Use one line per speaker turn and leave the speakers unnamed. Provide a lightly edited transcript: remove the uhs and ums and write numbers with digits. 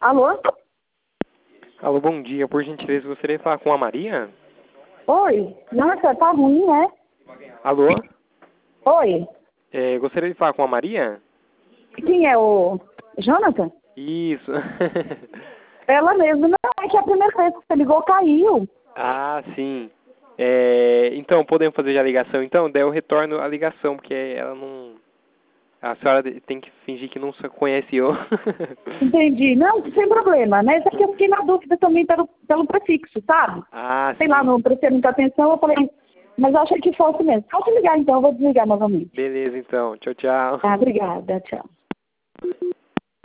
Alô?
Alô, bom dia. Por gentileza, gostaria de falar com a Maria?
Oi? Nossa, tá ruim, né?
Alô?
Oi?
Gostaria de falar com a Maria?
Quem é o Jonathan?
Isso.
Ela mesma. Não, é que a primeira vez que você ligou caiu.
Ah, sim. Então, podemos fazer já a ligação? Então, daí eu retorno a ligação, porque ela não... A senhora tem que fingir que não conhece eu.
Entendi. Não, sem problema, né? Só que eu fiquei na dúvida também pelo prefixo, sabe?
Ah,
Sei lá,
sim.
não prestei muita atenção, eu falei, mas eu achei que fosse mesmo. Pode ligar então, eu vou desligar novamente.
Beleza, então. Tchau, tchau.
Tá, obrigada, tchau.